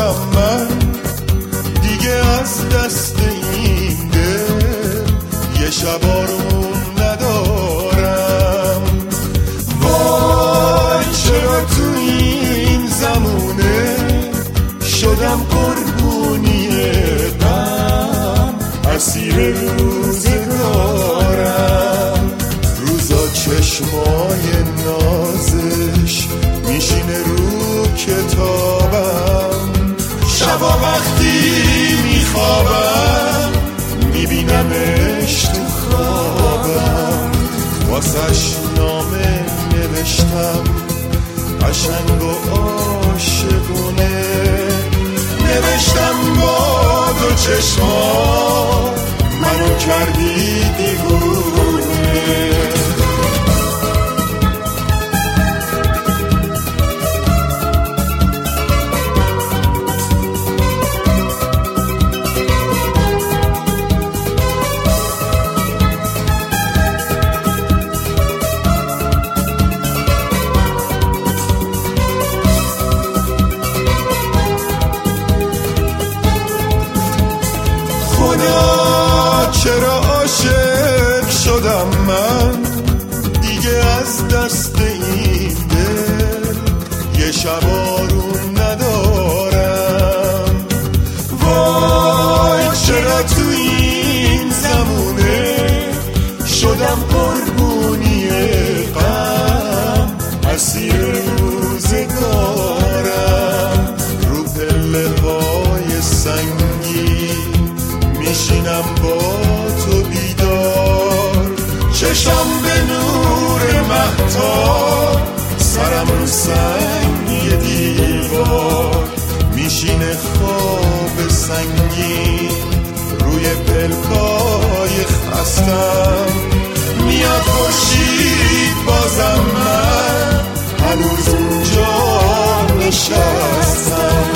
شدم من دیگه از دست این دل یه شب آروم ندارم. وای چرا تو این زمونه شدم قربونی غم، اسیر روزگارم. روزا چشمای نازش میشینه رو کتابم، شبا وقتی میخوابم میبینمش تو خوابم. واسش نامه نوشتم قشنگ و عاشقونه، نوشتم با دو چشما منو کردی دیوونه. چرا عاشق شدم من دیگه از دست این دل یه شب آروم ندارم. وای چرا تو این زمونه شدم قربونی غم، اسیر روزگارم. رو پله های سنگی میشینم با تو بیدار، چشم به نور مهتاب، سرم رو سنگ دیوار. میشینه خواب سنگین روی پلکای خستم، میاد خورشید بازم من هنوز اونجا نشستم.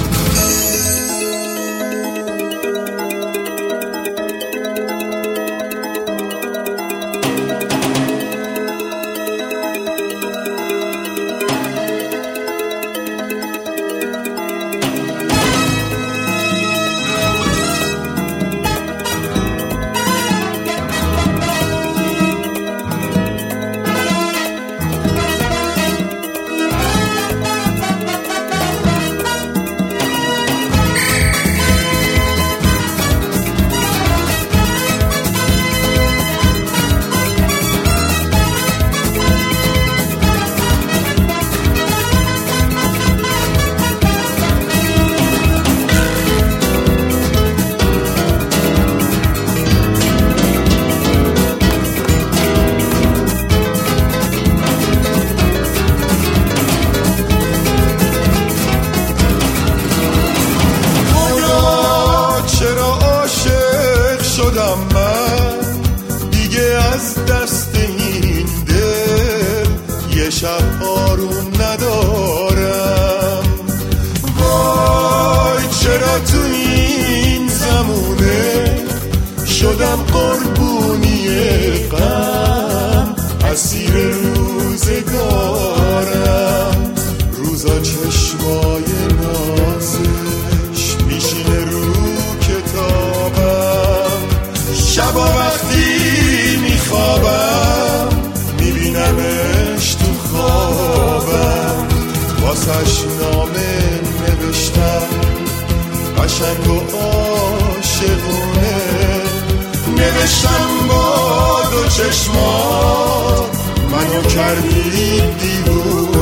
من دیگه از دست این دل یه شب آروم ندارم. وای چرا تو این زمونه شدم قربونی غم، اسیر روزگارم. روزا چشمای نازش میشینه رو کتابم، شبا وقتی میخوابم میبینمش تو خوابم. واسش نامه نوشتم قشنگ و عاشقونه، نوشتم با دو چشما منو کردی دیوونه.